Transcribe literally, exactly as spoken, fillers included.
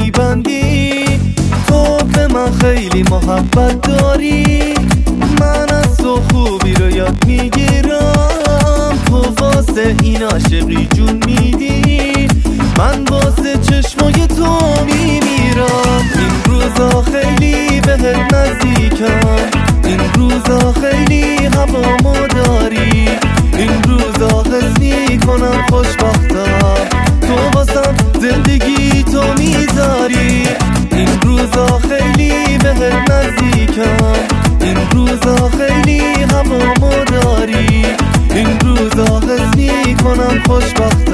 میبندی. تو به من خیلی محبت داری، من از تو خوبی رو یاد میگیرم. تو واسه این عاشقی جون میدی، من واسه چشمای تو میمیرم. این روزا خیلی بهت نزدیکم، این روزا خیلی هوامو داری. این روزا حس میکنم خوشبختم، تو واسم زندگی تو میذاری. این روزا خیلی بهت نزدیکم، این روزا خیلی هوامو داری. این روزا حس میکنم خوشبختم.